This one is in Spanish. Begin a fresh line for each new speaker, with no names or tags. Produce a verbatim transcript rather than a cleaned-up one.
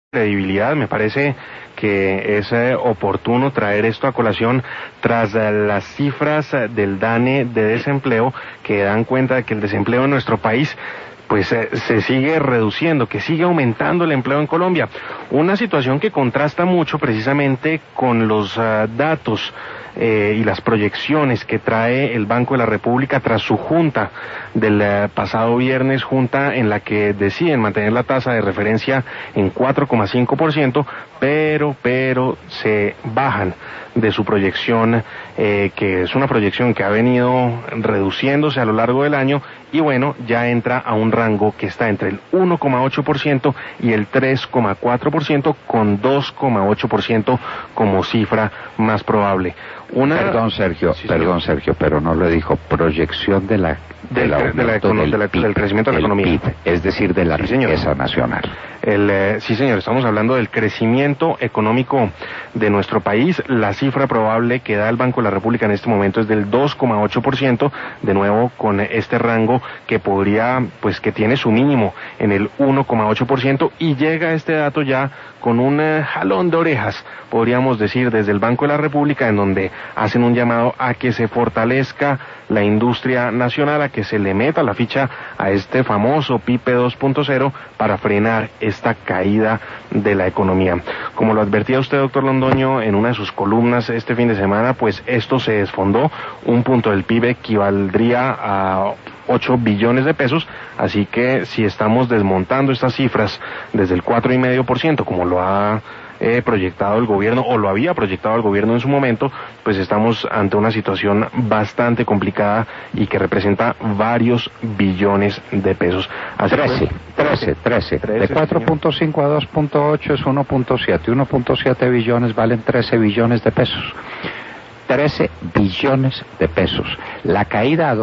Credibilidad. Me parece que es eh, oportuno traer esto a colación tras eh, las cifras eh, del DANE de desempleo, que dan cuenta de que el desempleo en nuestro país pues eh, se sigue reduciendo, que sigue aumentando el empleo en Colombia. Una situación que contrasta mucho precisamente con los uh, datos eh, y las proyecciones que trae el Banco de la República tras su junta del uh, pasado viernes, junta en la que deciden mantener la tasa de referencia en cuatro coma cinco por ciento, pero, pero se bajan de su proyección, eh, que es una proyección que ha venido reduciéndose a lo largo del año, y bueno, ya entra a un rango que está entre el uno coma ocho por ciento y el tres coma cuatro por ciento, con dos coma ocho por ciento como cifra más probable.
Una... Perdón, Sergio, sí, perdón, Sergio, pero no lo dijo, proyección de la, de
del,
la
de la econo,
del,
de la,
P I B,
del crecimiento de la economía.
P I B, es decir, de la
sí,
riqueza
señor.
nacional.
El, eh, sí, señor, estamos hablando del crecimiento económico de nuestro país. La cifra probable que da el Banco de la República en este momento es del dos coma ocho por ciento, de nuevo con este rango que podría, pues que tiene su mínimo en el uno coma ocho por ciento, y llega este dato ya con un eh, jalón de orejas, podríamos decir, desde el Banco de la República, en donde hacen un llamado a que se fortalezca la industria nacional, a que se le meta la ficha a este famoso P I B dos punto cero para frenar esta caída de la economía. Como lo advertía usted, doctor Londoño, en una de sus columnas este fin de semana, pues esto se desfondó. Un punto del P I B equivaldría a ocho billones de pesos, así que si estamos desmontando estas cifras desde el cuatro coma cinco por ciento, como lo ha eh, proyectado el gobierno, o lo había proyectado el gobierno en su momento, pues estamos ante una situación bastante complicada y que representa varios billones de pesos.
Así trece, trece, trece, trece. De cuatro punto cinco a dos punto ocho es uno punto siete. uno punto siete billones valen trece billones de pesos. trece billones de pesos. La caída a